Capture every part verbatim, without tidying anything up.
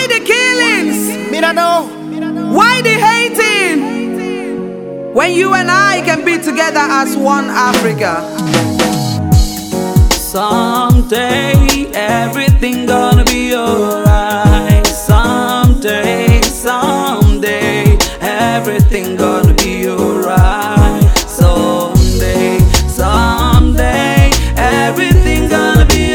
Why the killings? Me don't know. Why the hating? When you and I can be together as one Africa. Someday everything gonna be alright. Someday, someday everything gonna be alright. Someday, someday everything gonna be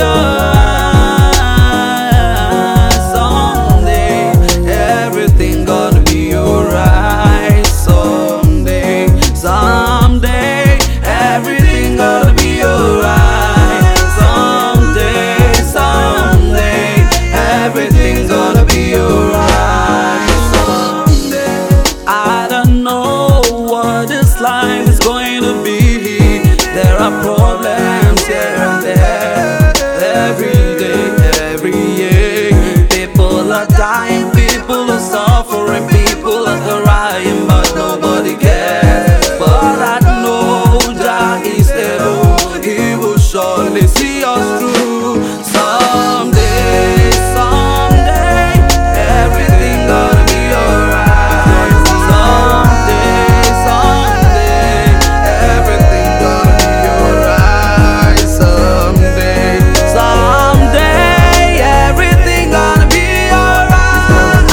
alright. Someday everything gonna be alright. Someday, someday everything gonna be alright. Someday, someday everything's gonna be alright. Someday, I don't know what this life is going to be. There are problems here and there, every day, every year. People are dying, people are suffering, people are crying, but nobody cares. But I know Jah is able, He will surely see us through. Someday, someday, everything gonna be alright. Someday, someday, everything gonna be alright. Someday, someday, everything gonna be alright.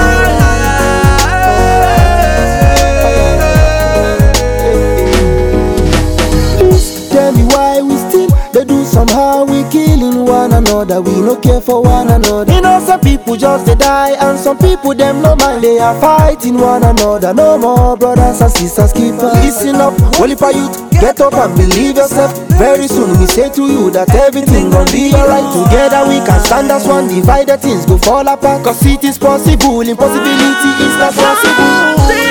Tell me why we still they do somehow we killing one another. We no care for one another. You know some people just they die and some people them no mind. They are fighting one another. No more brothers and sisters, keep on listen up. Holy for youth, get up and believe yourself. Very soon we say to you that everything gonna be alright. Together we can stand as one, divided things go fall apart. Cause it is possible, impossibility is not possible.